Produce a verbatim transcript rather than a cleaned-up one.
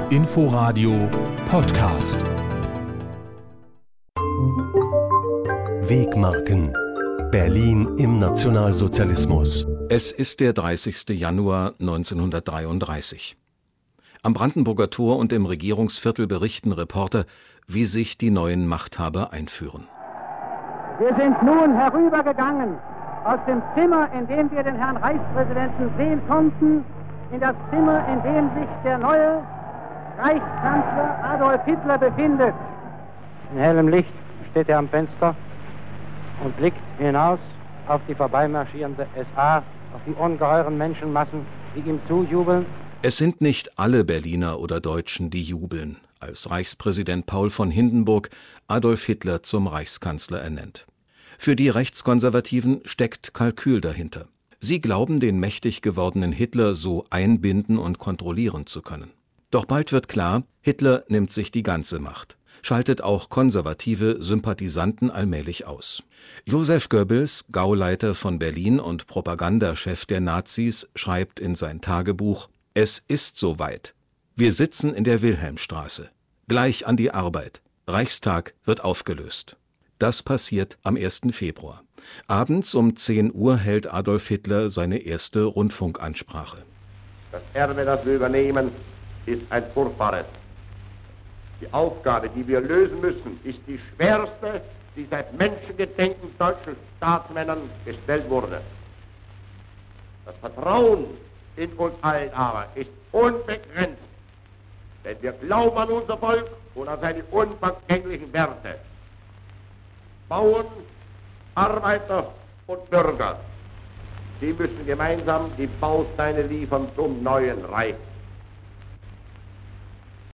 Inforadio Podcast. Wegmarken. Berlin im Nationalsozialismus. Es ist der dreißigste Januar neunzehnhundertdreiunddreißig. Am Brandenburger Tor und im Regierungsviertel berichten Reporter, wie sich die neuen Machthaber einführen. Wir sind nun herübergegangen aus dem Zimmer, in dem wir den Herrn Reichspräsidenten sehen konnten, in das Zimmer, in dem sich der neue Reichskanzler Adolf Hitler befindet. In hellem Licht steht er am Fenster und blickt hinaus auf die vorbeimarschierende S A, auf die ungeheuren Menschenmassen, die ihm zujubeln. Es sind nicht alle Berliner oder Deutschen, die jubeln, als Reichspräsident Paul von Hindenburg Adolf Hitler zum Reichskanzler ernennt. Für die Rechtskonservativen steckt Kalkül dahinter. Sie glauben, den mächtig gewordenen Hitler so einbinden und kontrollieren zu können. Doch bald wird klar, Hitler nimmt sich die ganze Macht, schaltet auch konservative Sympathisanten allmählich aus. Joseph Goebbels, Gauleiter von Berlin und Propagandachef der Nazis, schreibt in sein Tagebuch: Es ist soweit. Wir sitzen in der Wilhelmstraße. Gleich an die Arbeit. Reichstag wird aufgelöst. Das passiert am ersten Februar. Abends um zehn Uhr hält Adolf Hitler seine erste Rundfunkansprache. Das Erbe, das wir übernehmen, ist ein furchtbares. Die Aufgabe, die wir lösen müssen, ist die schwerste, die seit Menschengedenken deutschen Staatsmännern gestellt wurde. Das Vertrauen in uns allen aber ist unbegrenzt, denn wir glauben an unser Volk und an seine unvergänglichen Werte. Bauern, Arbeiter und Bürger, die müssen gemeinsam die Bausteine liefern zum neuen Reich.